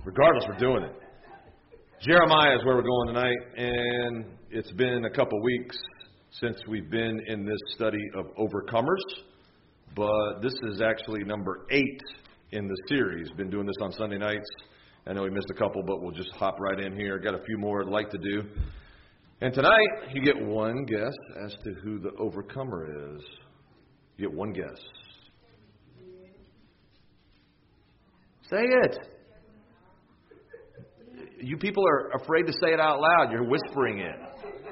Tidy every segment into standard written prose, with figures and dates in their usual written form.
Regardless, we're doing it. Jeremiah is where we're going tonight, and it's been a couple weeks since we've been in this study of overcomers, but this is actually number 8 in the series. Been doing this on Sunday nights. I know we missed a couple, but we'll just hop right in here. Got a few more I'd like to do. And tonight, you get one guess as to who the overcomer is. You get one guess. Say it. You people are afraid to say it out loud. You're whispering it.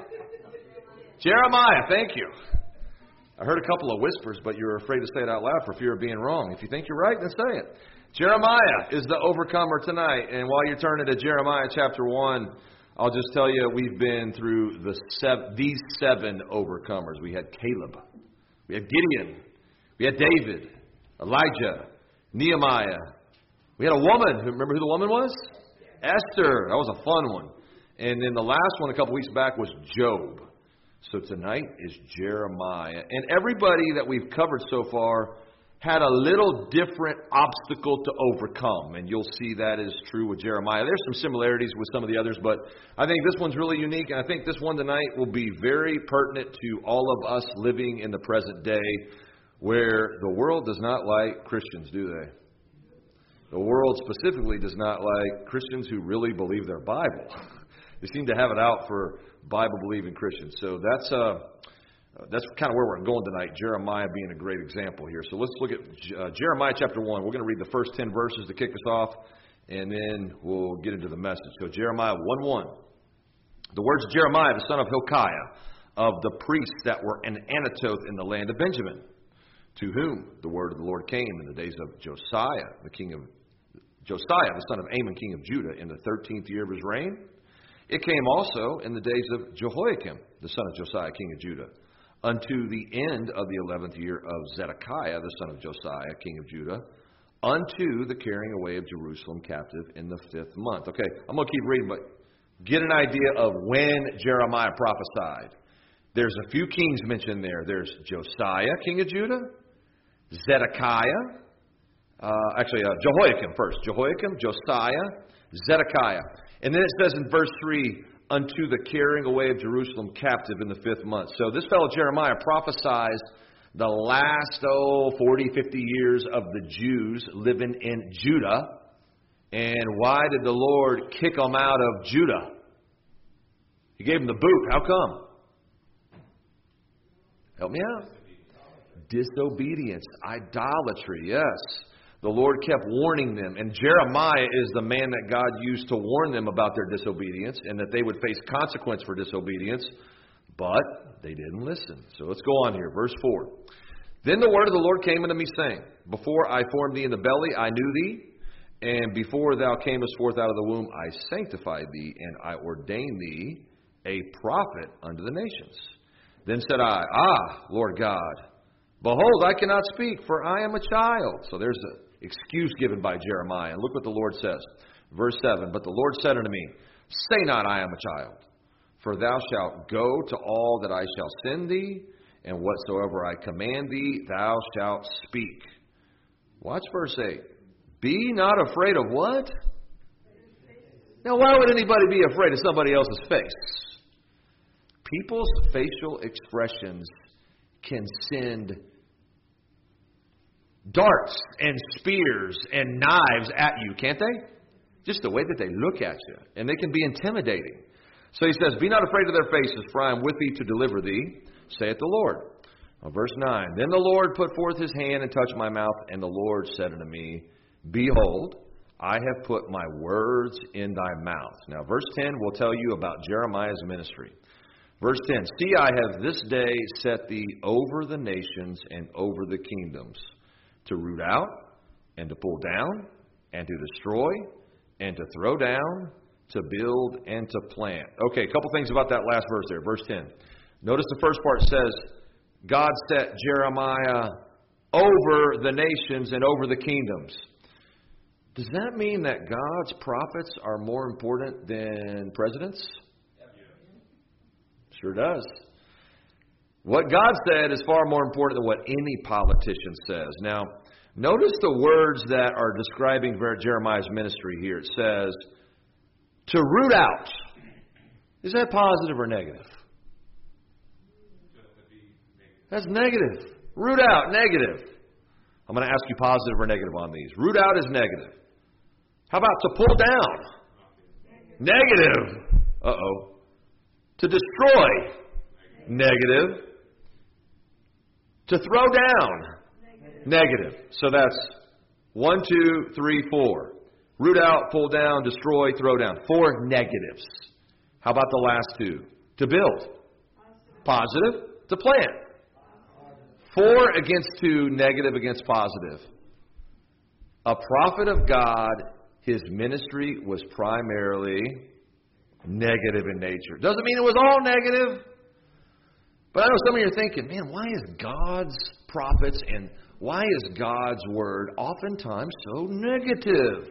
Jeremiah, thank you. I heard a couple of whispers, but you're afraid to say it out loud for fear of being wrong. If you think you're right, then say it. Jeremiah is the overcomer tonight. And while you're turning to Jeremiah chapter 1, I'll just tell you we've been through these 7 overcomers. We had Caleb. We had Gideon. We had David. Elijah. Nehemiah. We had a woman. Remember who the woman was? Esther. That was a fun one. And then the last one a couple weeks back was Job. So tonight is Jeremiah. And everybody that we've covered so far had a little different obstacle to overcome. And you'll see that is true with Jeremiah. There's some similarities with some of the others, but I think this one's really unique. And I think this one tonight will be very pertinent to all of us living in the present day where the world does not like Christians, do they? The world specifically does not like Christians who really believe their Bible. They seem to have it out for Bible-believing Christians. So that's kind of where we're going tonight, Jeremiah being a great example here. So let's look at Jeremiah chapter 1. We're going to read the first 10 verses to kick us off, and then we'll get into the message. So Jeremiah 1:1. The words of Jeremiah, the son of Hilkiah, of the priests that were in Anathoth in the land of Benjamin, to whom the word of the Lord came in the days of Josiah, the son of Amon, king of Judah, in the 13th year of his reign. It came also in the days of Jehoiakim, the son of Josiah, king of Judah, unto the end of the 11th year of Zedekiah, the son of Josiah, king of Judah, unto the carrying away of Jerusalem captive in the 5th month. Okay, I'm going to keep reading, but get an idea of when Jeremiah prophesied. There's a few kings mentioned there. There's Josiah, king of Judah, Zedekiah, Jehoiakim first. Jehoiakim, Josiah, Zedekiah. And then it says in verse 3, unto the carrying away of Jerusalem captive in the 5th month. So this fellow Jeremiah prophesies the last, 40, 50 years of the Jews living in Judah. And why did the Lord kick them out of Judah? He gave them the boot. How come? Help me out. Disobedience, idolatry, yes. The Lord kept warning them, and Jeremiah is the man that God used to warn them about their disobedience and that they would face consequence for disobedience, but they didn't listen. So let's go on here. Verse 4. Then the word of the Lord came unto me, saying, Before I formed thee in the belly, I knew thee, and before thou camest forth out of the womb, I sanctified thee, and I ordained thee a prophet unto the nations. Then said I, Lord God, behold, I cannot speak, for I am a child. So there's an excuse given by Jeremiah. And look what the Lord says. Verse 7, But the Lord said unto me, Say not, I am a child, for thou shalt go to all that I shall send thee, and whatsoever I command thee, thou shalt speak. Watch verse 8. Be not afraid of what? Now, why would anybody be afraid of somebody else's face? People's facial expressions can send darts and spears and knives at you, can't they? Just the way that they look at you. And they can be intimidating. So he says, Be not afraid of their faces, for I am with thee to deliver thee, saith the Lord. Verse 9, Then the Lord put forth his hand and touched my mouth, and the Lord said unto me, Behold, I have put my words in thy mouth. Now, verse 10 will tell you about Jeremiah's ministry. Verse 10, See, I have this day set thee over the nations and over the kingdoms, to root out, and to pull down, and to destroy, and to throw down, to build, and to plant. Okay, a couple things about that last verse there, verse 10. Notice the first part says, God set Jeremiah over the nations and over the kingdoms. Does that mean that God's prophets are more important than presidents? Sure does. What God said is far more important than what any politician says. Now, Notice the words that are describing Jeremiah's ministry here. It says, to root out. Is that positive or negative? That's negative. Root out, negative. I'm going to ask you positive or negative on these. Root out is negative. How about to pull down? Negative. Uh-oh. To destroy? Negative. To throw down? Negative. So that's 1, 2, 3, 4. Root out, pull down, destroy, throw down. 4 negatives. How about the last 2? To build. Positive. To plant. 4 against 2, negative against positive. A prophet of God, his ministry was primarily negative in nature. Doesn't mean it was all negative. But I know some of you are thinking, man, why is God's prophets and why is God's word oftentimes so negative?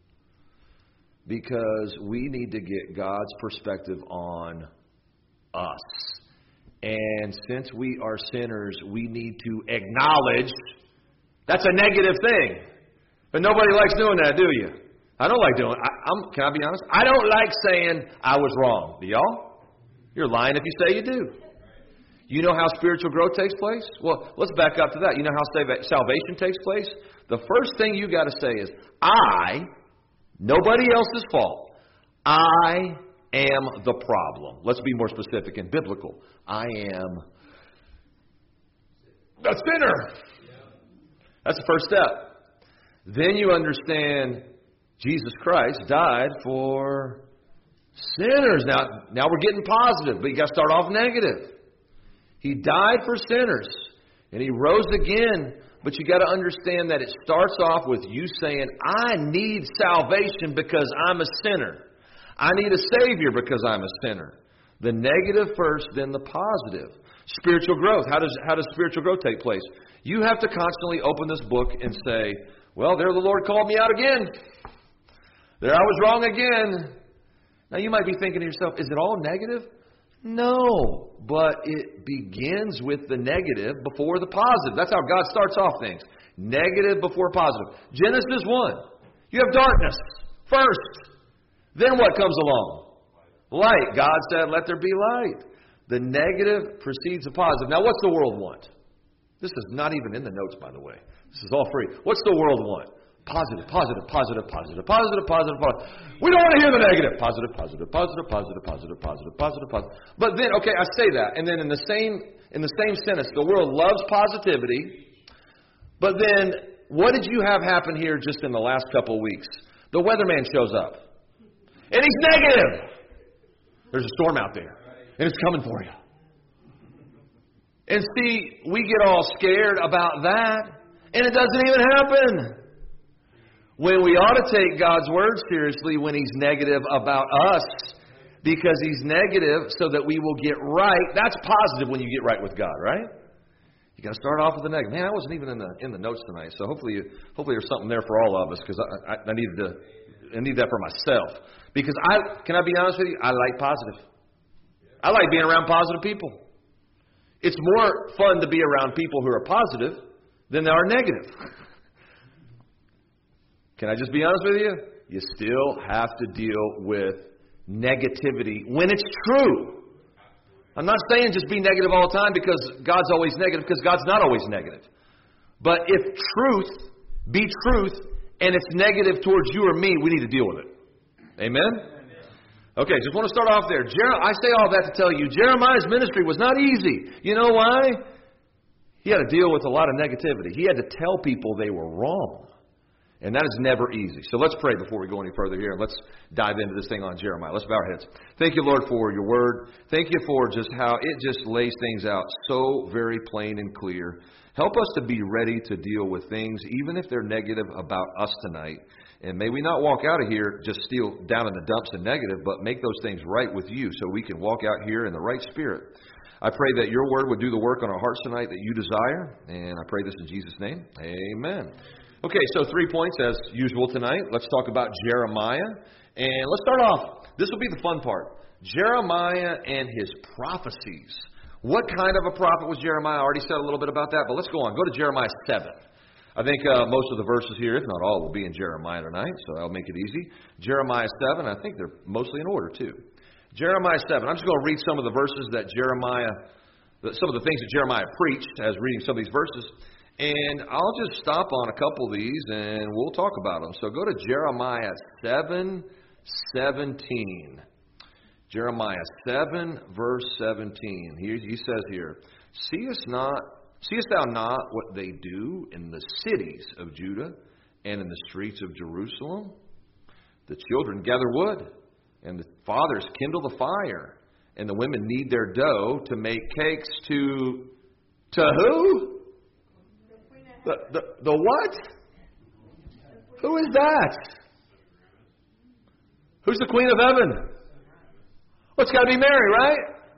Because we need to get God's perspective on us. And since we are sinners, we need to acknowledge that's a negative thing. But nobody likes doing that, do you? I don't like doing it. Can I be honest? I don't like saying I was wrong. Do y'all? You're lying if you say you do. You know how spiritual growth takes place? Well, let's back up to that. You know how salvation takes place? The first thing you got to say is, nobody else's fault. I am the problem. Let's be more specific and biblical. I am a sinner. That's the first step. Then you understand Jesus Christ died for sinners. Now we're getting positive, but you got to start off negative. He died for sinners, and he rose again. But you got to understand that it starts off with you saying, I need salvation because I'm a sinner. I need a Savior because I'm a sinner. The negative first, then the positive. Spiritual growth. How does spiritual growth take place? You have to constantly open this book and say, well, there the Lord called me out again. There I was wrong again. Now you might be thinking to yourself, is it all negative? No, but it begins with the negative before the positive. That's how God starts off things. Negative before positive. Genesis 1. You have darkness first. Then what comes along? Light. God said, let there be light. The negative precedes the positive. Now, what's the world want? This is not even in the notes, by the way. This is all free. What's the world want? Positive, positive, positive, positive, positive, positive, positive. We don't want to hear the negative. Positive, positive, positive, positive, positive, positive, positive, positive. But then, okay, I say that, and then in the same sentence, the world loves positivity. But then, what did you have happen here just in the last couple of weeks? The weatherman shows up. And he's negative. There's a storm out there. And it's coming for you. And see, we get all scared about that. And it doesn't even happen. When we ought to take God's word seriously when he's negative about us. Because he's negative so that we will get right. That's positive when you get right with God, right? You got to start off with the negative. Man, I wasn't even in the notes tonight. So hopefully there's something there for all of us. Because I need that for myself. Because can I be honest with you? I like positive. I like being around positive people. It's more fun to be around people who are positive than they are negative. Can I just be honest with you? You still have to deal with negativity when it's true. I'm not saying just be negative all the time because God's always negative, because God's not always negative. But if truth be truth and it's negative towards you or me, we need to deal with it. Amen? Okay, just want to start off there. I say all that to tell you, Jeremiah's ministry was not easy. You know why? He had to deal with a lot of negativity. He had to tell people they were wrong. And that is never easy. So let's pray before we go any further here. Let's dive into this thing on Jeremiah. Let's bow our heads. Thank you, Lord, for your word. Thank you for just how it just lays things out so very plain and clear. Help us to be ready to deal with things, even if they're negative about us tonight. And may we not walk out of here just still down in the dumps and negative, but make those things right with you so we can walk out here in the right spirit. I pray that your word would do the work on our hearts tonight that you desire. And I pray this in Jesus' name. Amen. Okay, so 3 points as usual tonight. Let's talk about Jeremiah. And let's start off. This will be the fun part. Jeremiah and his prophecies. What kind of a prophet was Jeremiah? I already said a little bit about that, but let's go on. Go to Jeremiah 7. I think most of the verses here, if not all, will be in Jeremiah tonight, so that'll make it easy. Jeremiah 7, I think they're mostly in order too. Jeremiah 7, I'm just going to read some of the verses that some of the things that Jeremiah preached as reading some of these verses. And I'll just stop on a couple of these and we'll talk about them. So go to Jeremiah 7:17. Jeremiah 7, verse 17. He says here, Seest thou not what they do in the cities of Judah and in the streets of Jerusalem? The children gather wood, and the fathers kindle the fire, and the women knead their dough to make cakes to who? The what? Who is that? Who's the Queen of Heaven? Well, it's got to be Mary, right?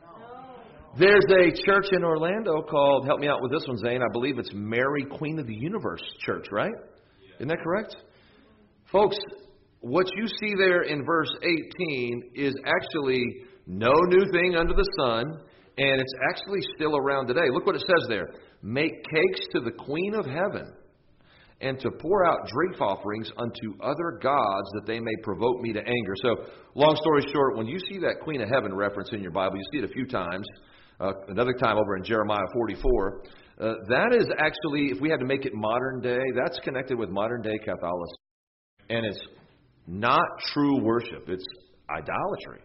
There's a church in Orlando called, help me out with this one, Zane, I believe it's Mary, Queen of the Universe Church, right? Isn't that correct? Folks, what you see there in verse 18 is actually no new thing under the sun, and it's actually still around today. Look what it says there. Make cakes to the Queen of Heaven, and to pour out drink offerings unto other gods, that they may provoke me to anger. So, long story short, when you see that Queen of Heaven reference in your Bible, you see it a few times. Another time over in Jeremiah 44. That is actually, if we had to make it modern day, that's connected with modern day Catholicism. And it's not true worship. It's idolatry.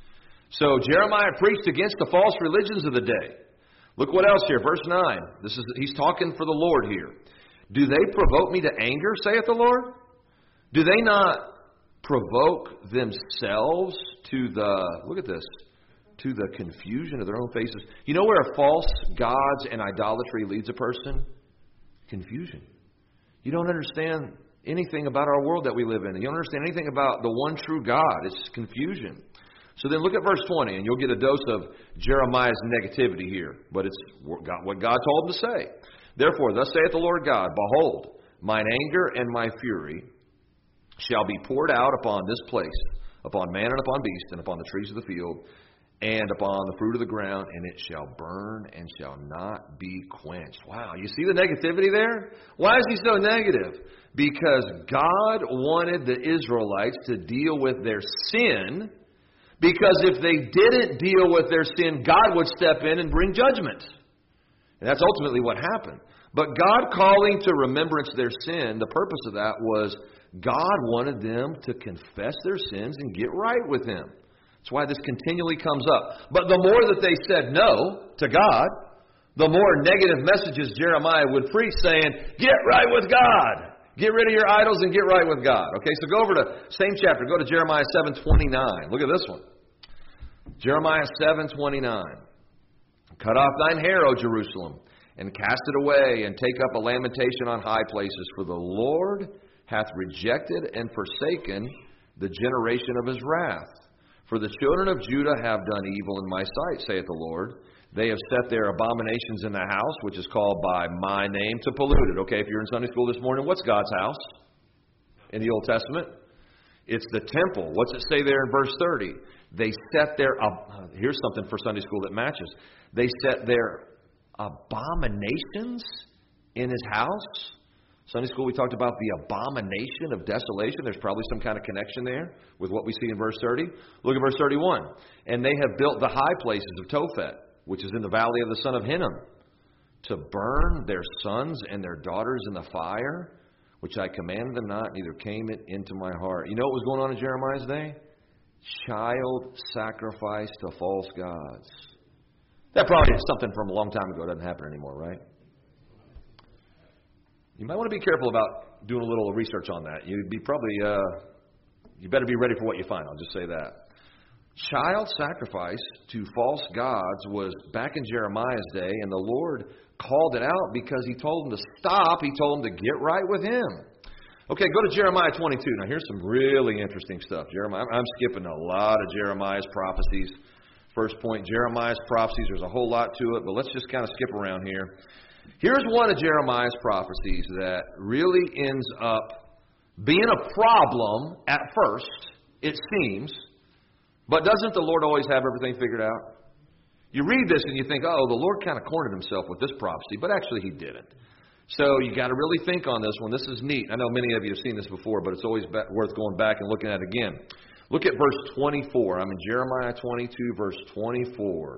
So Jeremiah preached against the false religions of the day. Look what else here. Verse 9. He's talking for the Lord here. Do they provoke me to anger, saith the Lord? Do they not provoke themselves to look at this, to the confusion of their own faces? You know where false gods and idolatry leads a person? Confusion. You don't understand anything about our world that we live in. You don't understand anything about the one true God. It's confusion. So then look at verse 20, and you'll get a dose of Jeremiah's negativity here. But it's what God told him to say. Therefore, thus saith the Lord God, Behold, mine anger and my fury shall be poured out upon this place, upon man and upon beast, and upon the trees of the field, and upon the fruit of the ground, and it shall burn and shall not be quenched. Wow, you see the negativity there? Why is he so negative? Because God wanted the Israelites to deal with their sin, because if they didn't deal with their sin, God would step in and bring judgment. And that's ultimately what happened. But God calling to remembrance their sin, the purpose of that was God wanted them to confess their sins and get right with Him. That's why this continually comes up. But the more that they said no to God, the more negative messages Jeremiah would preach, saying, get right with God. Get rid of your idols and get right with God. Okay, so go over to same chapter. Go to Jeremiah 7:29. Look at this one. Jeremiah 7:29. Cut off thine hair, O Jerusalem, and cast it away, and take up a lamentation on high places. For the Lord hath rejected and forsaken the generation of His wrath. For the children of Judah have done evil in my sight, saith the Lord. They have set their abominations in the house, which is called by my name, to pollute it. Okay, if you're in Sunday school this morning, what's God's house in the Old Testament? It's the temple. What's it say there in verse 30? They set their, here's something for Sunday school that matches. They set their abominations in His house. Sunday school, we talked about the abomination of desolation. There's probably some kind of connection there with what we see in verse 30. Look at verse 31. And they have built the high places of Tophet, which is in the valley of the son of Hinnom, to burn their sons and their daughters in the fire, which I commanded them not, neither came it into my heart. You know what was going on in Jeremiah's day? Child sacrifice to false gods. That probably is something from a long time ago. It doesn't happen anymore, right? You might want to be careful about doing a little research on that. You better be ready for what you find. I'll just say that. Child sacrifice to false gods was back in Jeremiah's day, and the Lord called it out because He told them to stop. He told them to get right with Him. Okay, go to Jeremiah 22. Now, here's some really interesting stuff. I'm skipping a lot of Jeremiah's prophecies. First point, Jeremiah's prophecies. There's a whole lot to it, but let's just kind of skip around here. Here's one of Jeremiah's prophecies that really ends up being a problem at first, it seems. But doesn't the Lord always have everything figured out? You read this and you think, oh, the Lord kind of cornered Himself with this prophecy, but actually He didn't. So you got to really think on this one. This is neat. I know many of you have seen this before, but it's always worth going back and looking at it again. Look at verse 24. I'm in Jeremiah 22, verse 24.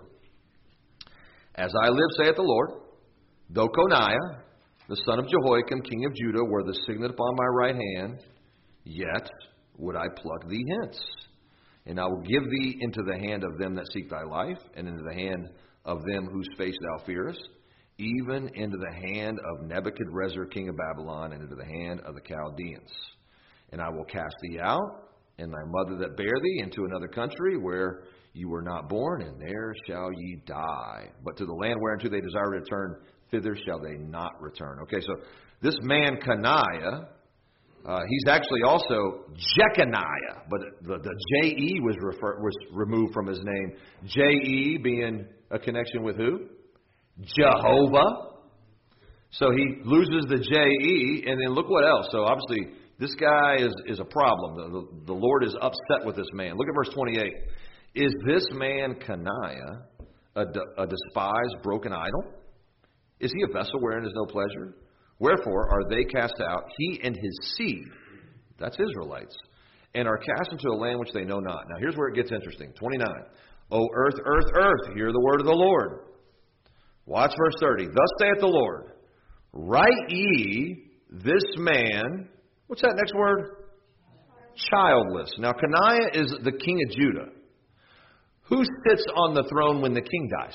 As I live, saith the Lord, though Coniah, the son of Jehoiakim, king of Judah, were the signet upon my right hand, yet would I pluck thee hence. And I will give thee into the hand of them that seek thy life, and into the hand of them whose face thou fearest, even into the hand of Nebuchadrezzar, king of Babylon, and into the hand of the Chaldeans. And I will cast thee out, and thy mother that bare thee, into another country where you were not born, and there shall ye die. But to the land whereunto they desire to return, thither shall they not return. Okay, so this man Coniah, he's actually also Jeconiah, but the J-E was removed from his name. J-E being a connection with who? Jehovah. So he loses the J-E, and then look what else. So obviously this guy is a problem. The Lord is upset with this man. Look at verse 28. Is this man Coniah a despised, broken idol? Is he a vessel wherein is no pleasure? Wherefore are they cast out, he and his seed, that's Israelites, and are cast into a land which they know not. Now here's where it gets interesting. 29. O earth, earth, earth, hear the word of the Lord. Watch verse 30. Thus saith the Lord, write ye this man, what's that next word? Childless. Now Coniah is the king of Judah. Who sits on the throne when the king dies?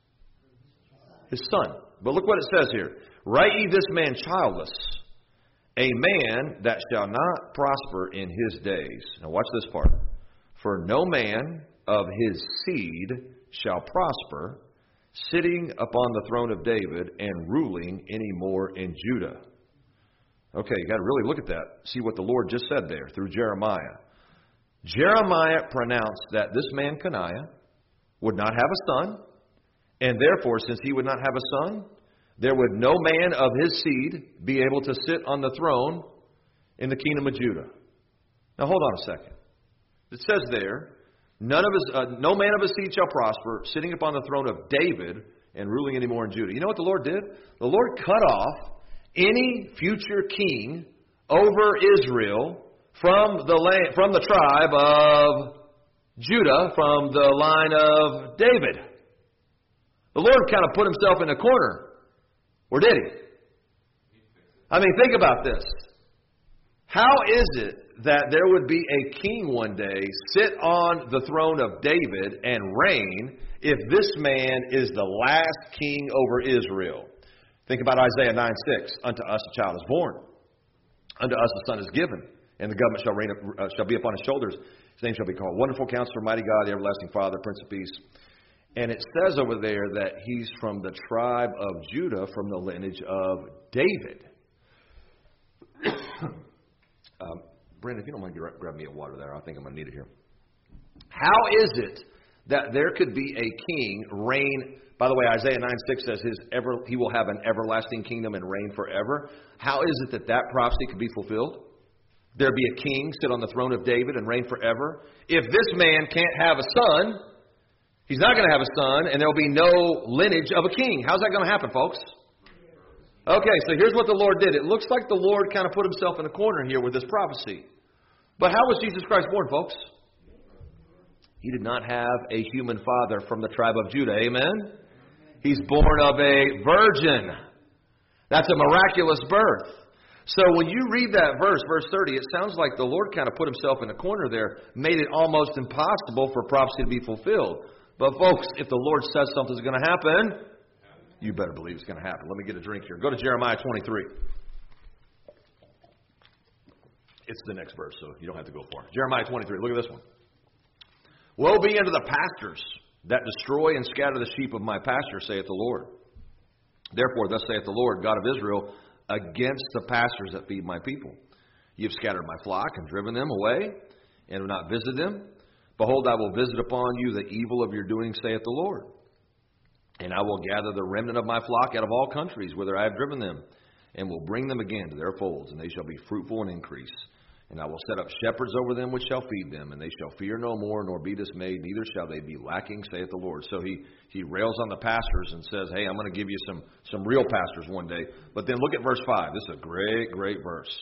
His son. But look what it says here. Write ye this man childless, a man that shall not prosper in his days. Now watch this part. For no man of his seed shall prosper, sitting upon the throne of David and ruling any more in Judah. Okay, you got to really look at that. See what the Lord just said there through Jeremiah. Jeremiah pronounced that this man Coniah would not have a son, and therefore, since he would not have a son, there would no man of his seed be able to sit on the throne in the kingdom of Judah. Now hold on a second. It says there, no man of his seed shall prosper, sitting upon the throne of David and ruling any more in Judah. You know what the Lord did? The Lord cut off any future king over Israel from the tribe of Judah, from the line of David. The Lord kind of put himself in a corner. Or did he? I mean, think about this. How is it that there would be a king one day sit on the throne of David and reign if this man is the last king over Israel? Think about Isaiah 9:6. Unto us a child is born. Unto us a son is given. And the government shall be upon his shoulders. His name shall be called Wonderful Counselor, Mighty God, the Everlasting Father, Prince of Peace. And it says over there that he's from the tribe of Judah, from the lineage of David. Brandon, if you don't mind, grab me a water there. I think I'm going to need it here. How is it that there could be a king reign? By the way, Isaiah 9:6 says he will have an everlasting kingdom and reign forever. How is it that prophecy could be fulfilled? There be a king sit on the throne of David and reign forever. If this man can't have a son, he's not going to have a son, and there will be no lineage of a king. How's that going to happen, folks? Okay, so here's what the Lord did. It looks like the Lord kind of put himself in a corner here with this prophecy. But how was Jesus Christ born, folks? He did not have a human father from the tribe of Judah. Amen? He's born of a virgin. That's a miraculous birth. So when you read that verse 30, it sounds like the Lord kind of put himself in a corner there, made it almost impossible for prophecy to be fulfilled. But folks, if the Lord says something's going to happen, you better believe it's going to happen. Let me get a drink here. Go to Jeremiah 23. It's the next verse, so you don't have to go far. Jeremiah 23. Look at this one. Woe be unto the pastors that destroy and scatter the sheep of my pasture, saith the Lord. Therefore, thus saith the Lord, God of Israel, against the pastors that feed my people. Ye have scattered my flock and driven them away, and have not visited them. Behold, I will visit upon you the evil of your doing, saith the Lord. And I will gather the remnant of my flock out of all countries, whither I have driven them, and will bring them again to their folds, and they shall be fruitful and increase. And I will set up shepherds over them which shall feed them, and they shall fear no more, nor be dismayed, neither shall they be lacking, saith the Lord. So he rails on the pastors and says, hey, I'm going to give you some real pastors one day. But then look at verse 5. This is a great, great verse.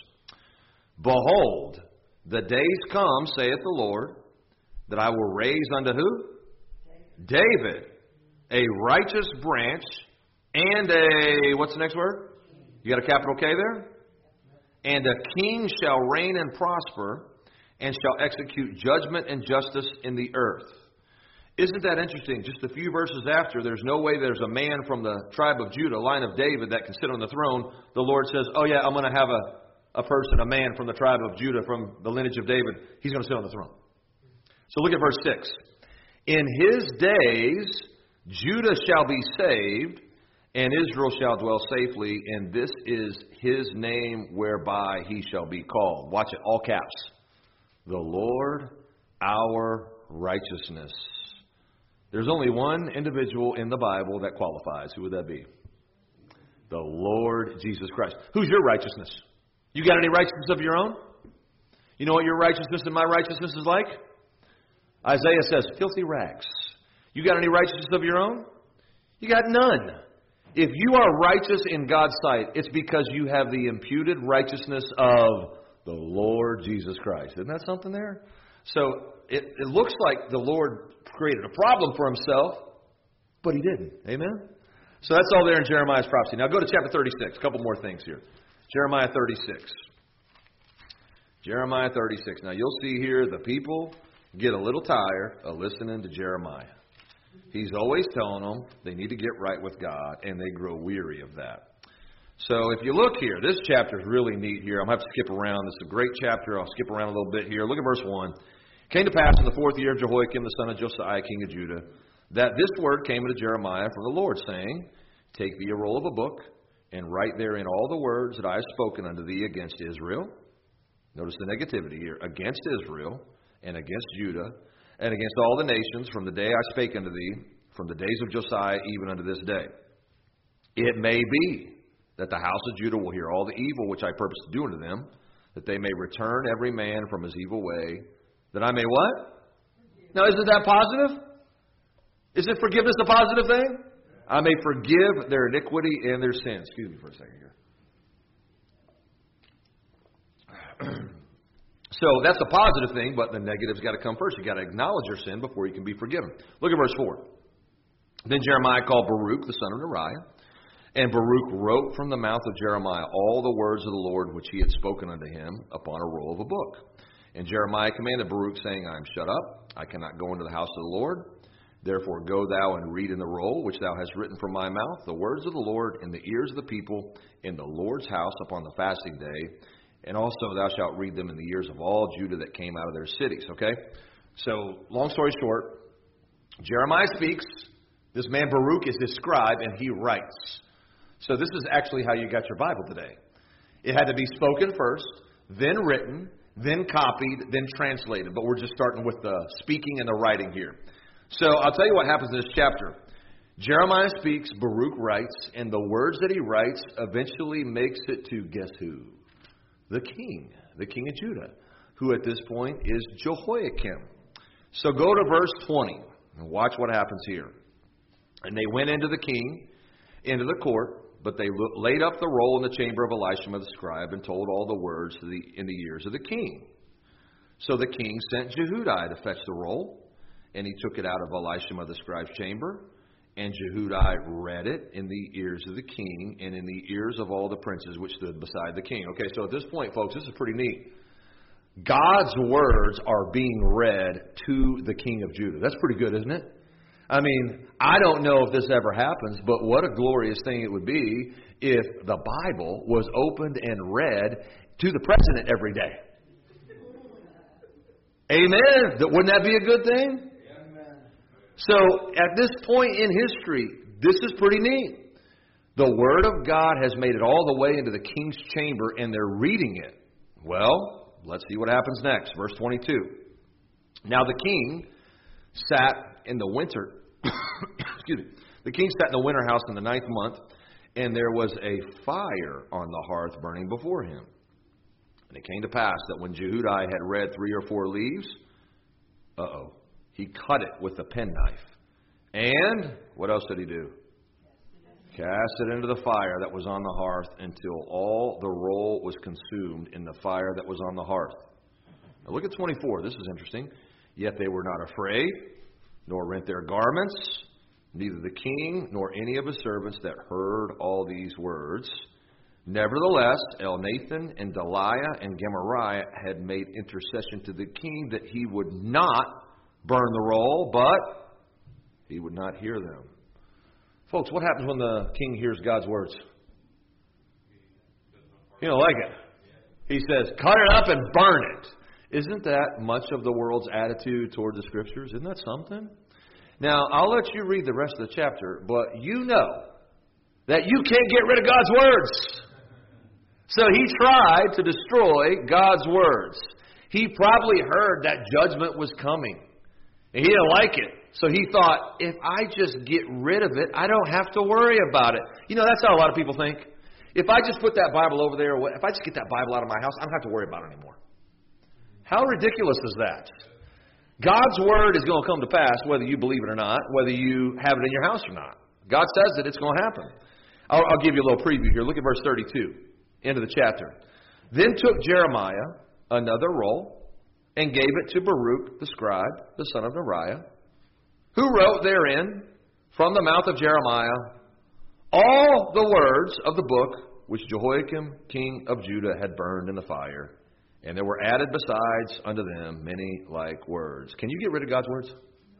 Behold, the days come, saith the Lord, that I will raise unto who? David, a righteous branch, and what's the next word? You got a capital K there? And a king shall reign and prosper, and shall execute judgment and justice in the earth. Isn't that interesting? Just a few verses after, there's no way there's a man from the tribe of Judah, line of David, that can sit on the throne. The Lord says, oh yeah, I'm going to have a person, a man from the tribe of Judah, from the lineage of David. He's going to sit on the throne. So look at verse 6. In his days, Judah shall be saved, and Israel shall dwell safely, and this is his name whereby he shall be called. Watch it, all caps. The Lord, our righteousness. There's only one individual in the Bible that qualifies. Who would that be? The Lord Jesus Christ. Who's your righteousness? You got any righteousness of your own? You know what your righteousness and my righteousness is like? Isaiah says, filthy rags. You got any righteousness of your own? You got none. If you are righteous in God's sight, it's because you have the imputed righteousness of the Lord Jesus Christ. Isn't that something there? So it looks like the Lord created a problem for himself, but he didn't. Amen? So that's all there in Jeremiah's prophecy. Now go to chapter 36. A couple more things here. Jeremiah 36. Jeremiah 36. Now you'll see here the people get a little tired of listening to Jeremiah. He's always telling them they need to get right with God, and they grow weary of that. So if you look here, this chapter is really neat here. I'm going to have to skip around. This is a great chapter. I'll skip around a little bit here. Look at verse 1. It came to pass in the 4th year of Jehoiakim, the son of Josiah, king of Judah, that this word came unto Jeremiah from the Lord, saying, Take thee a roll of a book, and write therein all the words that I have spoken unto thee against Israel. Notice the negativity here. Against Israel, and against Judah, and against all the nations, from the day I spake unto thee, from the days of Josiah, even unto this day. It may be that the house of Judah will hear all the evil which I purpose to do unto them, that they may return every man from his evil way, that I may what? Now, isn't that positive? Isn't forgiveness a positive thing? I may forgive their iniquity and their sins. Excuse me for a second here. So that's the positive thing, but the negative's got to come first. You've got to acknowledge your sin before you can be forgiven. Look at verse 4. Then Jeremiah called Baruch, the son of Neriah, and Baruch wrote from the mouth of Jeremiah all the words of the Lord which he had spoken unto him upon a roll of a book. And Jeremiah commanded Baruch, saying, I am shut up, I cannot go into the house of the Lord. Therefore go thou and read in the roll which thou hast written from my mouth the words of the Lord in the ears of the people in the Lord's house upon the fasting day. And also thou shalt read them in the ears of all Judah that came out of their cities. Okay? So, long story short, Jeremiah speaks. This man Baruch is his scribe, and he writes. So this is actually how you got your Bible today. It had to be spoken first, then written, then copied, then translated. But we're just starting with the speaking and the writing here. So I'll tell you what happens in this chapter. Jeremiah speaks, Baruch writes, and the words that he writes eventually makes it to guess who? The king of Judah, who at this point is Jehoiakim. So go to verse 20 and watch what happens here. And they went into the king, into the court, but they laid up the roll in the chamber of Elishama the scribe and told all the words in the ears of the king. So the king sent Jehudi to fetch the roll, and he took it out of Elishama the scribe's chamber. And Jehudi read it in the ears of the king and in the ears of all the princes which stood beside the king. Okay, so at this point, folks, this is pretty neat. God's words are being read to the king of Judah. That's pretty good, isn't it? I mean, I don't know if this ever happens, but what a glorious thing it would be if the Bible was opened and read to the president every day. Amen. Wouldn't that be a good thing? So, at this point in history, this is pretty neat. The Word of God has made it all the way into the king's chamber, and they're reading it. Well, let's see what happens next. Verse 22. Now the king sat in the winter, excuse me, the king sat in the winter house in the 9th month, and there was a fire on the hearth burning before him. And it came to pass that when Jehudi had read 3 or 4 leaves, he cut it with a penknife. And what else did he do? Cast it into the fire that was on the hearth until all the roll was consumed in the fire that was on the hearth. Now look at 24. This is interesting. Yet they were not afraid, nor rent their garments, neither the king nor any of his servants that heard all these words. Nevertheless, Elnathan and Delaiah and Gemariah had made intercession to the king that he would not burn the roll, but he would not hear them. Folks, what happens when the king hears God's words? He don't like it. He says, cut it up and burn it. Isn't that much of the world's attitude toward the Scriptures? Isn't that something? Now, I'll let you read the rest of the chapter, but you know that you can't get rid of God's words. So he tried to destroy God's words. He probably heard that judgment was coming. And he didn't like it. So he thought, if I just get rid of it, I don't have to worry about it. You know, that's how a lot of people think. If I just put that Bible over there, if I just get that Bible out of my house, I don't have to worry about it anymore. How ridiculous is that? God's Word is going to come to pass whether you believe it or not, whether you have it in your house or not. God says that it's going to happen. I'll give you a little preview here. Look at verse 32, end of the chapter. Then took Jeremiah another roll and gave it to Baruch the scribe, the son of Neriah, who wrote therein from the mouth of Jeremiah all the words of the book which Jehoiakim king of Judah had burned in the fire. And there were added besides unto them many like words. Can you get rid of God's words?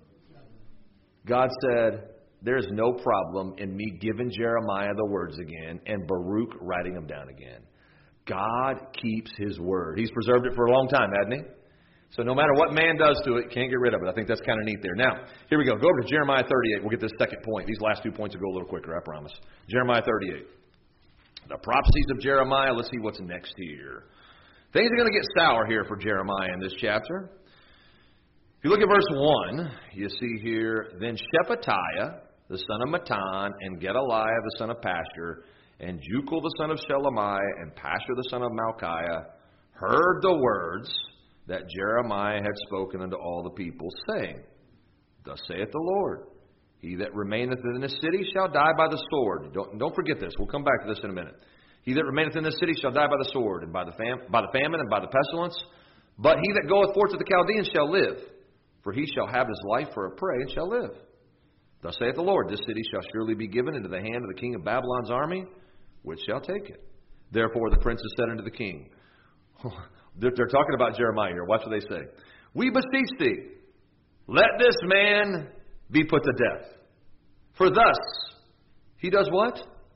God said, there's no problem in me giving Jeremiah the words again and Baruch writing them down again. God keeps His word. He's preserved it for a long time, hasn't He? So no matter what man does to it, can't get rid of it. I think that's kind of neat there. Now, here we go. Go over to Jeremiah 38. We'll get this second point. These last 2 points will go a little quicker, I promise. Jeremiah 38. The prophecies of Jeremiah. Let's see what's next here. Things are going to get sour here for Jeremiah in this chapter. If you look at verse 1, you see here, then Shephatiah, the son of Mattan, and Gedaliah, the son of Pashur, and Jucal, the son of Shelemiah, and Pashur, the son of Malchiah, heard the words that Jeremiah had spoken unto all the people, saying, Thus saith the Lord, He that remaineth in this city shall die by the sword. Don't forget this. We'll come back to this in a minute. He that remaineth in this city shall die by the sword, and by the famine, and by the pestilence. But he that goeth forth to the Chaldeans shall live, for he shall have his life for a prey, and shall live. Thus saith the Lord, This city shall surely be given into the hand of the king of Babylon's army, which shall take it. Therefore the princes said unto the king, They're talking about Jeremiah here. Watch what they say. We beseech thee, let this man be put to death. For thus, he does what?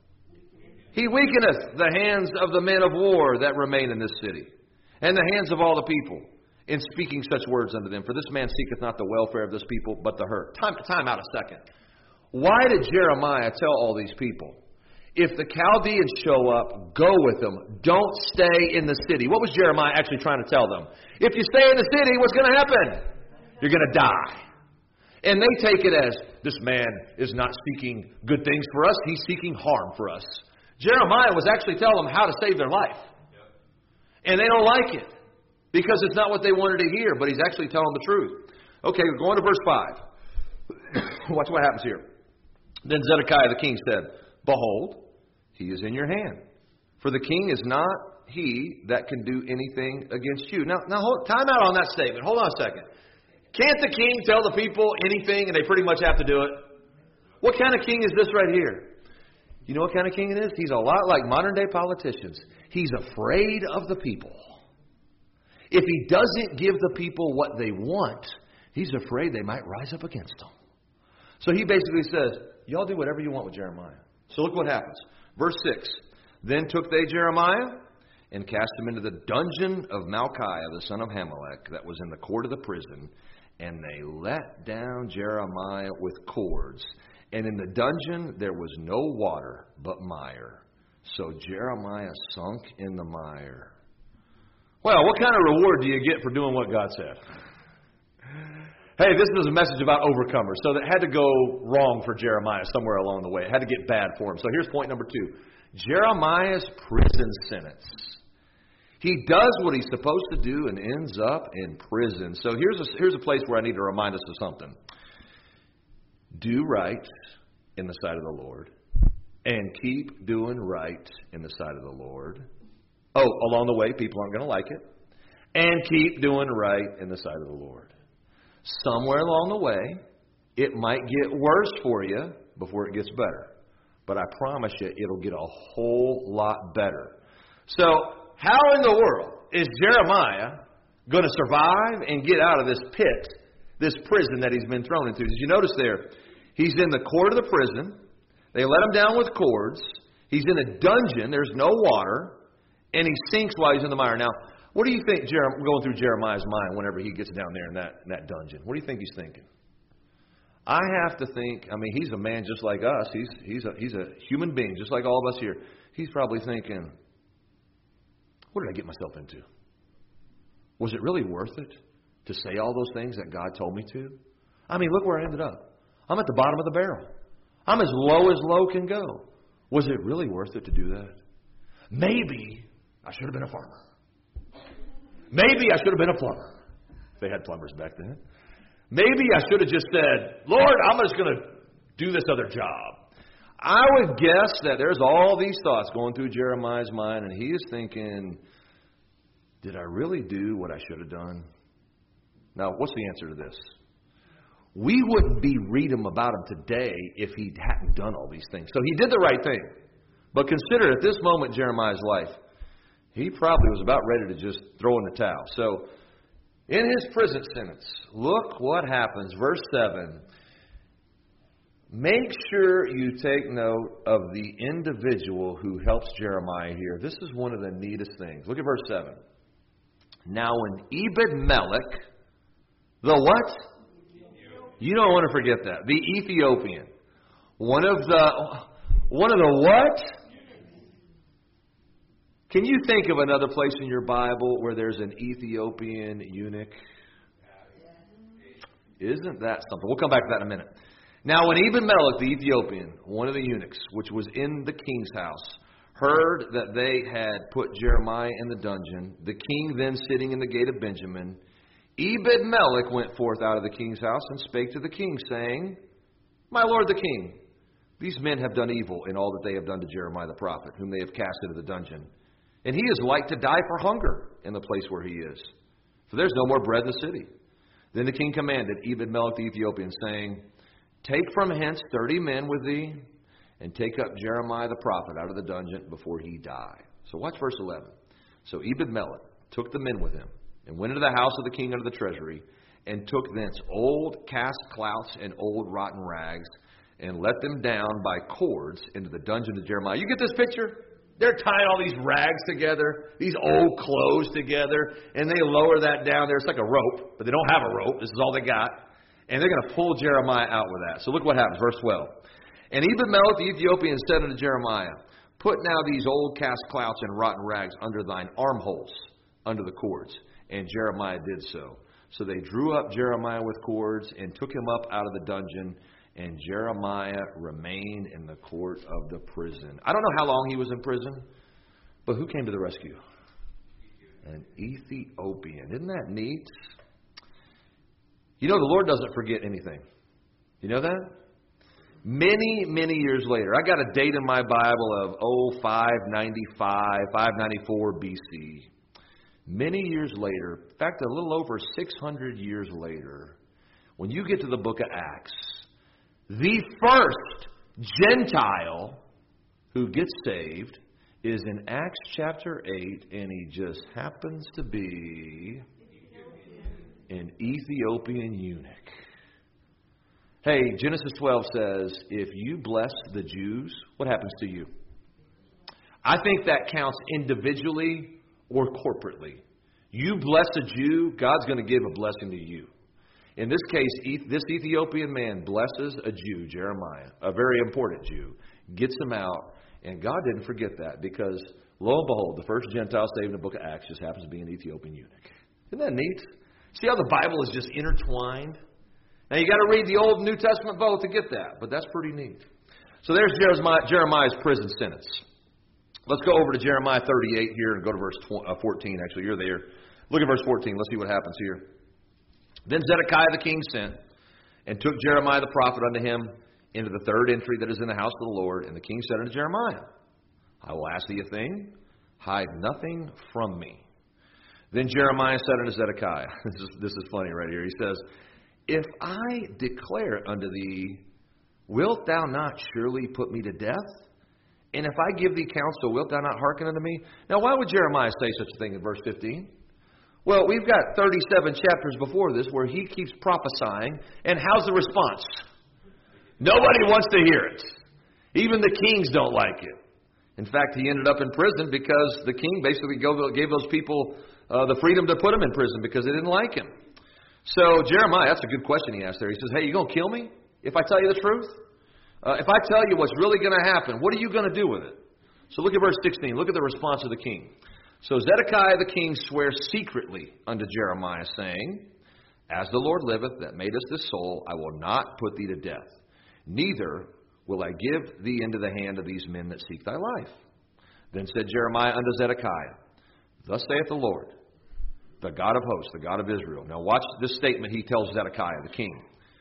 He weakeneth the hands of the men of war that remain in this city, and the hands of all the people, in speaking such words unto them. For this man seeketh not the welfare of this people, but the hurt. Time out a second. Why did Jeremiah tell all these people, if the Chaldeans show up, go with them. Don't stay in the city. What was Jeremiah actually trying to tell them? If you stay in the city, what's going to happen? You're going to die. And they take it as, this man is not seeking good things for us. He's seeking harm for us. Jeremiah was actually telling them how to save their life. And they don't like it because it's not what they wanted to hear, but he's actually telling the truth. Okay, we're going to verse 5. Watch what happens here. Then Zedekiah the king said, Behold, he is in your hand. For the king is not he that can do anything against you. Now time out on that statement. Hold on a second. Can't the king tell the people anything and they pretty much have to do it? What kind of king is this right here? You know what kind of king it is? He's a lot like modern day politicians. He's afraid of the people. If he doesn't give the people what they want, he's afraid they might rise up against him. So he basically says, y'all do whatever you want with Jeremiah. So look what happens. Verse 6. Then took they Jeremiah and cast him into the dungeon of Malchiah, the son of Hamelech, that was in the court of the prison. And they let down Jeremiah with cords. And in the dungeon there was no water, but mire. So Jeremiah sunk in the mire. Well, what kind of reward do you get for doing what God said? Hey, this is a message about overcomers. So that had to go wrong for Jeremiah somewhere along the way. It had to get bad for him. So here's point number 2. Jeremiah's prison sentence. He does what he's supposed to do and ends up in prison. So here's a place where I need to remind us of something. Do right in the sight of the Lord, and keep doing right in the sight of the Lord. Oh, along the way, people aren't going to like it. And keep doing right in the sight of the Lord. Somewhere along the way, it might get worse for you before it gets better. But I promise you, it'll get a whole lot better. So, how in the world is Jeremiah going to survive and get out of this pit, this prison that he's been thrown into? Did you notice there? He's in the court of the prison. They let him down with cords. He's in a dungeon. There's no water. And he sinks while he's in the mire. Now, what do you think going through Jeremiah's mind whenever he gets down there in that dungeon? What do you think he's thinking? I have to think, he's a man just like us. He's a human being just like all of us here. He's probably thinking, what did I get myself into? Was it really worth it to say all those things that God told me to? Look where I ended up. I'm at the bottom of the barrel. I'm as low can go. Was it really worth it to do that? Maybe I should have been a farmer. Maybe I should have been a plumber. They had plumbers back then. Maybe I should have just said, Lord, I'm just going to do this other job. I would guess that there's all these thoughts going through Jeremiah's mind, and he is thinking, did I really do what I should have done? Now, what's the answer to this? We wouldn't be reading about him today if he hadn't done all these things. So he did the right thing. But consider at this moment in Jeremiah's life, he probably was about ready to just throw in the towel. So, in his prison sentence, look what happens. Verse 7. Make sure you take note of the individual who helps Jeremiah here. This is one of the neatest things. Look at verse 7. Now when Ebed-Melech, the what? You don't want to forget that. The Ethiopian. One of the what? Can you think of another place in your Bible where there's an Ethiopian eunuch? Isn't that something? We'll come back to that in a minute. Now, when Ebed-Melech, the Ethiopian, one of the eunuchs, which was in the king's house, heard that they had put Jeremiah in the dungeon, the king then sitting in the gate of Benjamin, Ebed-Melech went forth out of the king's house and spake to the king, saying, My lord the king, these men have done evil in all that they have done to Jeremiah the prophet, whom they have cast into the dungeon. And he is like to die for hunger in the place where he is. For there's no more bread in the city. Then the king commanded Ebed-Melech the Ethiopian, saying, Take from hence 30 men with thee, and take up Jeremiah the prophet out of the dungeon before he die. So watch verse 11. So Ebed-Melech took the men with him, and went into the house of the king under the treasury, and took thence old cast clouts and old rotten rags, and let them down by cords into the dungeon of Jeremiah. You get this picture? They're tying all these rags together, these old clothes together, and they lower that down there. It's like a rope, but they don't have a rope. This is all they got. And they're going to pull Jeremiah out with that. So look what happens, verse 12. And Ebed-Melech the Ethiopian said unto Jeremiah, Put now these old cast clouts and rotten rags under thine armholes, under the cords. And Jeremiah did so. So they drew up Jeremiah with cords and took him up out of the dungeon. And Jeremiah remained in the court of the prison. I don't know how long he was in prison, but who came to the rescue? An Ethiopian. Isn't that neat? You know, the Lord doesn't forget anything. You know that? Many, many years later, I got a date in my Bible of 594 BC. Many years later, in fact, a little over 600 years later, when you get to the book of Acts, the first Gentile who gets saved is in Acts chapter 8, and he just happens to be an Ethiopian eunuch. Hey, Genesis 12 says, if you bless the Jews, what happens to you? I think that counts individually or corporately. You bless a Jew, God's going to give a blessing to you. In this case, this Ethiopian man blesses a Jew, Jeremiah, a very important Jew, gets him out, and God didn't forget that because, lo and behold, the first Gentile saved in the book of Acts just happens to be an Ethiopian eunuch. Isn't that neat? See how the Bible is just intertwined? Now, you got to read the Old and New Testament both to get that, but that's pretty neat. So there's Jeremiah's prison sentence. Let's go over to Jeremiah 38 here and go to verse 14. Actually, you're there. Look at verse 14. Let's see what happens here. Then Zedekiah the king sent and took Jeremiah the prophet unto him into the third entry that is in the house of the Lord. And the king said unto Jeremiah, I will ask thee a thing, hide nothing from me. Then Jeremiah said unto Zedekiah, this is funny right here. He says, if I declare unto thee, wilt thou not surely put me to death? And if I give thee counsel, wilt thou not hearken unto me? Now, why would Jeremiah say such a thing in verse 15? Well, we've got 37 chapters before this where he keeps prophesying. And how's the response? Nobody wants to hear it. Even the kings don't like it. In fact, he ended up in prison because the king basically gave those people the freedom to put him in prison because they didn't like him. So Jeremiah, that's a good question he asked there. He says, hey, you going to kill me if I tell you the truth? If I tell you what's really going to happen, what are you going to do with it? So look at verse 16. Look at the response of the king. So Zedekiah the king swears secretly unto Jeremiah, saying, as the Lord liveth, that made us this soul, I will not put thee to death. Neither will I give thee into the hand of these men that seek thy life. Then said Jeremiah unto Zedekiah, thus saith the Lord, the God of hosts, the God of Israel. Now watch this statement he tells Zedekiah the king.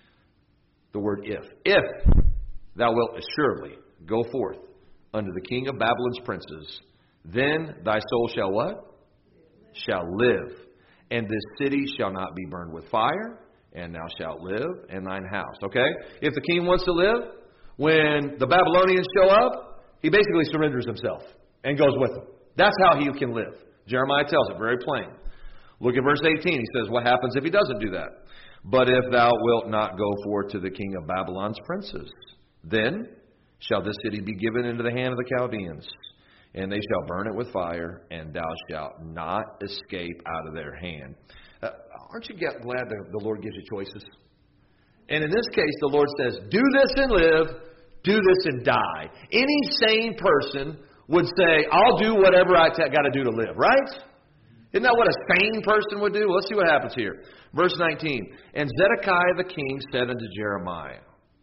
The word if. If thou wilt assuredly go forth unto the king of Babylon's princes, then thy soul shall what? Shall live. And this city shall not be burned with fire, and thou shalt live, and thine house. Okay? If the king wants to live, when the Babylonians show up, he basically surrenders himself and goes with them. That's how he can live. Jeremiah tells it very plain. Look at verse 18. He says, what happens if he doesn't do that? But if thou wilt not go forth to the king of Babylon's princes, then shall this city be given into the hand of the Chaldeans, and they shall burn it with fire, and thou shalt not escape out of their hand. Aren't you glad the Lord gives you choices? And in this case, the Lord says, do this and live, do this and die. Any sane person would say, I'll do whatever I got to do to live, right? Isn't that what a sane person would do? Well, let's see what happens here. Verse 19. And Zedekiah the king said unto Jeremiah,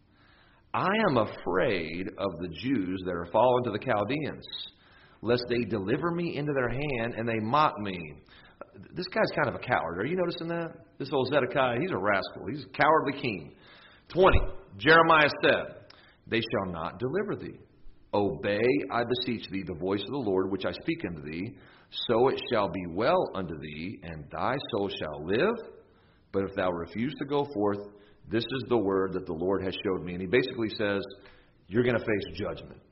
I am afraid of the Jews that are fallen to the Chaldeans, lest they deliver me into their hand and they mock me. This guy's kind of a coward. Are you noticing that? This old Zedekiah, he's a rascal. He's a cowardly king. 20. Jeremiah said, they shall not deliver thee. Obey, I beseech thee, the voice of the Lord, which I speak unto thee. So it shall be well unto thee, and thy soul shall live. But if thou refuse to go forth, this is the word that the Lord has showed me. And he basically says, you're going to face judgment.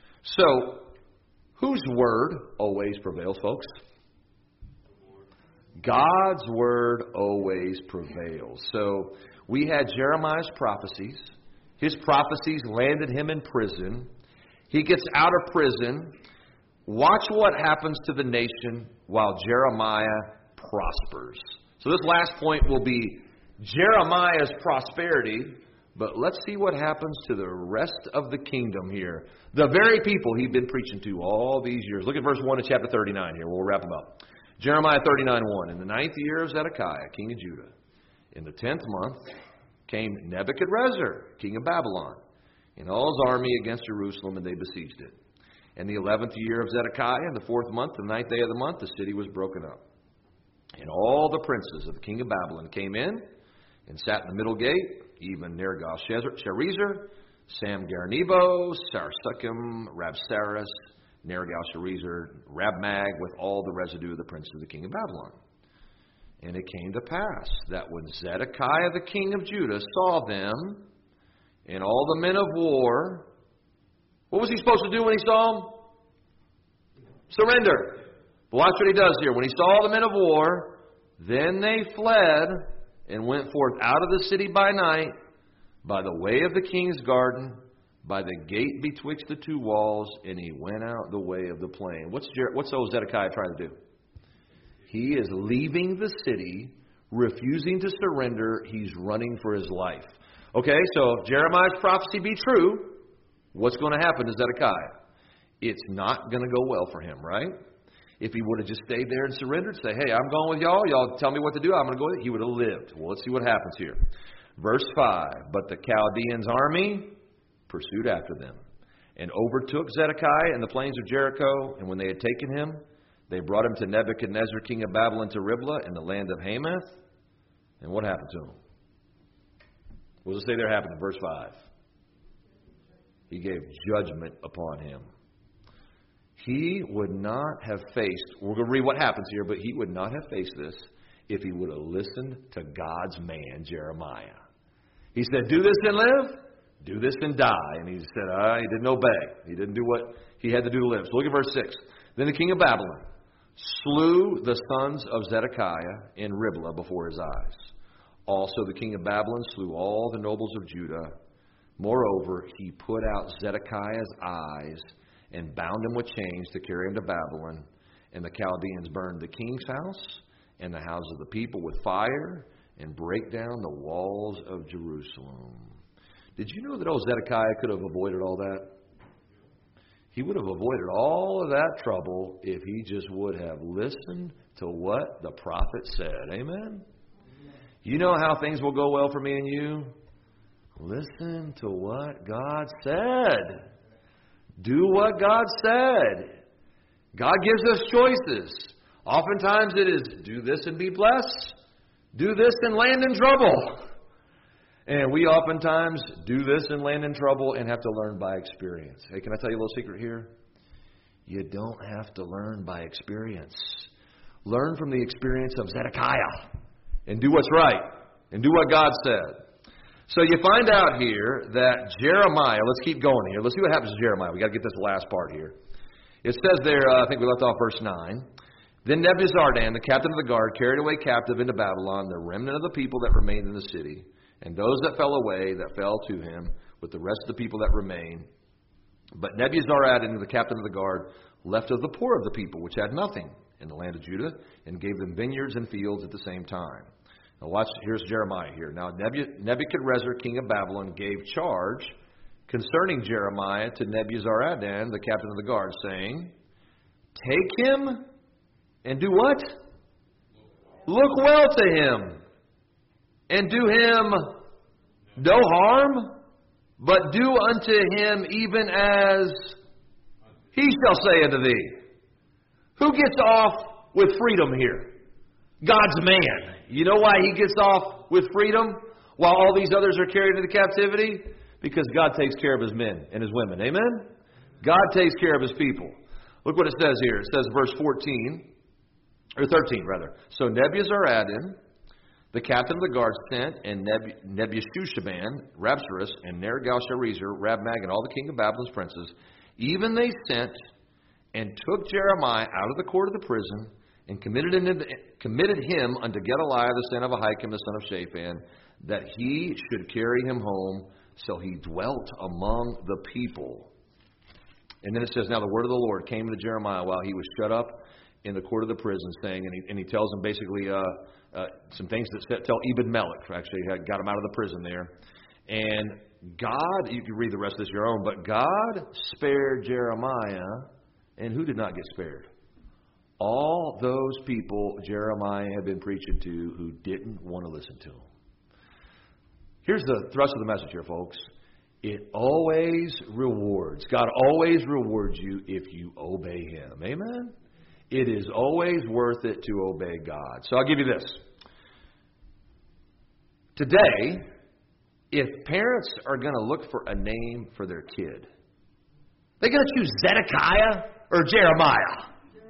So, whose word always prevails, folks? God's word always prevails. So, we had Jeremiah's prophecies. His prophecies landed him in prison. He gets out of prison. Watch what happens to the nation while Jeremiah prospers. So this last point will be Jeremiah's prosperity, but let's see what happens to the rest of the kingdom here. The very people he'd been preaching to all these years. Look at verse 1 of chapter 39 here. We'll wrap them up. Jeremiah 39:1. In the 9th year of Zedekiah, king of Judah, in the 10th month, came Nebuchadrezzar, king of Babylon, and all his army against Jerusalem, and they besieged it. In the 11th year of Zedekiah, in the 4th month, the 9th day of the month, the city was broken up. And all the princes of the king of Babylon came in and sat in the middle gate, even Nergal-Sharezer, Samgar-Nebo, Sarsukim, Rabsaris, Nergal-Sharezer, Rabmag, with all the residue of the princes of the king of Babylon. And it came to pass that when Zedekiah the king of Judah saw them and all the men of war, what was he supposed to do when he saw them? Surrender. But watch what he does here. When he saw the men of war, then they fled and went forth out of the city by night, by the way of the king's garden, by the gate betwixt the two walls, and he went out the way of the plain. What's old Zedekiah trying to do? He is leaving the city, refusing to surrender. He's running for his life. Okay, so if Jeremiah's prophecy be true, what's going to happen to Zedekiah? It's not going to go well for him, right? If he would have just stayed there and surrendered, say, hey, I'm going with y'all. Y'all tell me what to do. I'm going to go with it. He would have lived. Well, let's see what happens here. Verse 5, but the Chaldeans' army pursued after them and overtook Zedekiah in the plains of Jericho. And when they had taken him, they brought him to Nebuchadnezzar, king of Babylon, to Riblah in the land of Hamath. And what happened to him? What does it say there happened in verse 5? He gave judgment upon him. He would not have faced, we're going to read what happens here, but he would not have faced this if he would have listened to God's man, Jeremiah. He said, do this and live, do this and die. And he said, he didn't obey. He didn't do what he had to do to live. So look at verse 6. Then the king of Babylon slew the sons of Zedekiah in Riblah before his eyes. Also the king of Babylon slew all the nobles of Judah. Moreover, he put out Zedekiah's eyes and bound him with chains to carry him to Babylon. And the Chaldeans burned the king's house and the houses of the people with fire and break down the walls of Jerusalem. Did you know that old Zedekiah could have avoided all that? He would have avoided all of that trouble if he just would have listened to what the prophet said. Amen? You know how things will go well for me and you? Listen to what God said. Do what God said. God gives us choices. Oftentimes it is do this and be blessed. Do this and land in trouble. And we oftentimes do this and land in trouble and have to learn by experience. Hey, can I tell you a little secret here? You don't have to learn by experience. Learn from the experience of Zedekiah and do what's right and do what God said. So you find out here that Jeremiah, let's keep going here. Let's see what happens to Jeremiah. We've got to get this last part here. It says there, I think we left off verse 9. Then Nebuzaradan, the captain of the guard, carried away captive into Babylon the remnant of the people that remained in the city, and those that fell away, that fell to him, with the rest of the people that remained. But Nebuzaradan, the captain of the guard, left of the poor of the people, which had nothing, in the land of Judah, and gave them vineyards and fields at the same time. Now watch, here's Jeremiah here. Now Nebuchadnezzar, king of Babylon, gave charge concerning Jeremiah to Nebuzaradan, the captain of the guard, saying, take him and do what? Look well to him, and do him no harm, but do unto him even as he shall say unto thee. Who gets off with freedom here? God's man. You know why he gets off with freedom while all these others are carried into captivity? Because God takes care of his men and his women. Amen? God takes care of his people. Look what it says here. It says verse 14, or 13 rather. So Nebuzaradan, the captain of the guard, sent, and Nebuchadnezzar, Rabsaris, and Nergal-Sharezer, Rabmag, and all the king of Babylon's princes, even they sent and took Jeremiah out of the court of the prison, and committed him unto Gedaliah the son of Ahikam the son of Shaphan, that he should carry him home. So he dwelt among the people. And then it says, now the word of the Lord came to Jeremiah while he was shut up in the court of the prison, saying, and he tells him basically some things that tell Ebed-Melech, actually got him out of the prison there. And God, you can read the rest of this your own, but God spared Jeremiah, and who did not get spared? All those people Jeremiah had been preaching to who didn't want to listen to him. Here's the thrust of the message here, folks. It always rewards. God always rewards you if you obey him. Amen? It is always worth it to obey God. So I'll give you this. Today, if parents are going to look for a name for their kid, they're going to choose Zedekiah or Jeremiah.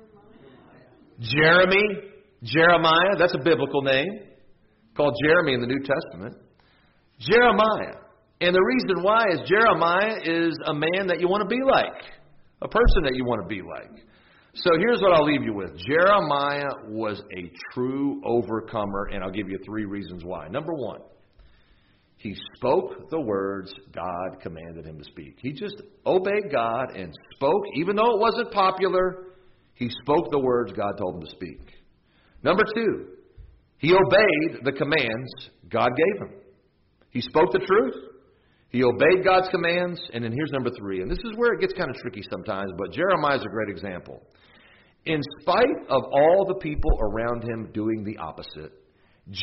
Jeremiah, that's a biblical name, called Jeremy in the New Testament. Jeremiah. And the reason why is Jeremiah is a man that you want to be like, a person that you want to be like. So here's what I'll leave you with. Jeremiah was a true overcomer, and I'll give you 3 reasons why. Number 1, he spoke the words God commanded him to speak. He just obeyed God and spoke, even though it wasn't popular. He spoke the words God told him to speak. Number 2, he obeyed the commands God gave him. He spoke the truth. He obeyed God's commands. And then here's number 3. And this is where it gets kind of tricky sometimes, but Jeremiah is a great example. In spite of all the people around him doing the opposite,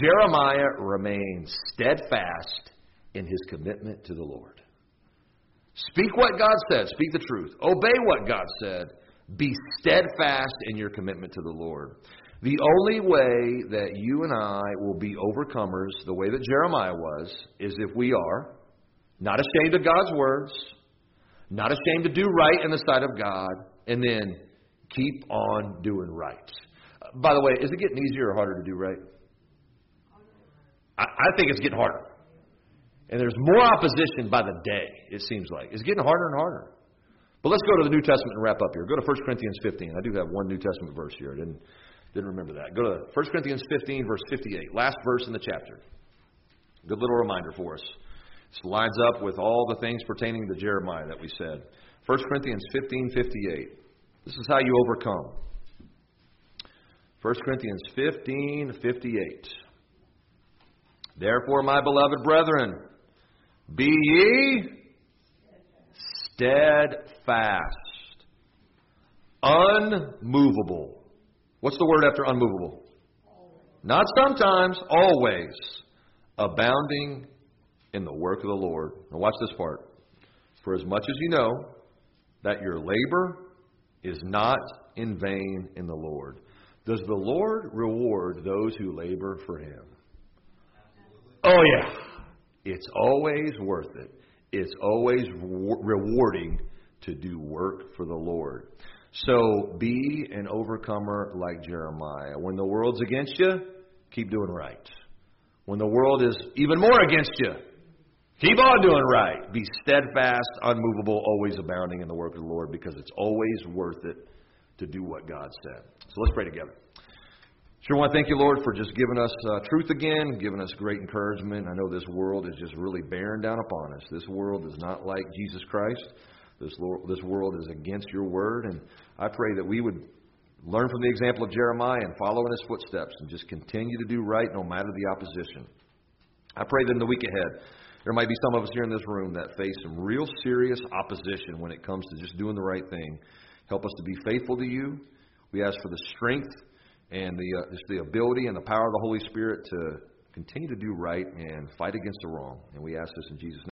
Jeremiah remained steadfast in his commitment to the Lord. Speak what God said. Speak the truth. Obey what God said. Be steadfast in your commitment to the Lord. The only way that you and I will be overcomers, the way that Jeremiah was, is if we are not ashamed of God's words, not ashamed to do right in the sight of God, and then keep on doing right. By the way, is it getting easier or harder to do right? I think it's getting harder. And there's more opposition by the day, it seems like. It's getting harder and harder. But let's go to the New Testament and wrap up here. Go to 1 Corinthians 15. I do have one New Testament verse here. I didn't remember that. Go to 1 Corinthians 15, verse 58. Last verse in the chapter. Good little reminder for us. This lines up with all the things pertaining to Jeremiah that we said. 1 Corinthians 15, 58. This is how you overcome. 1 Corinthians 15, 58. Therefore, my beloved brethren, be ye steadfast, unmovable. What's the word after unmovable? Not sometimes, always. Abounding in the work of the Lord. Now watch this part. For as much as you know that your labor is not in vain in the Lord. Does the Lord reward those who labor for Him? Oh yeah. It's always worth it. It's always rewarding to do work for the Lord. So be an overcomer like Jeremiah. When the world's against you, keep doing right. When the world is even more against you, keep on doing right. Be steadfast, unmovable, always abounding in the work of the Lord, because it's always worth it to do what God said. So let's pray together. Sure want to thank you, Lord, for just giving us truth again, giving us great encouragement. I know this world is just really bearing down upon us. This world is not like Jesus Christ. This world is against your word. And I pray that we would learn from the example of Jeremiah and follow in his footsteps and just continue to do right no matter the opposition. I pray that in the week ahead, there might be some of us here in this room that face some real serious opposition when it comes to just doing the right thing. Help us to be faithful to you. We ask for the strength and the ability and the power of the Holy Spirit to continue to do right and fight against the wrong. And we ask this in Jesus' name.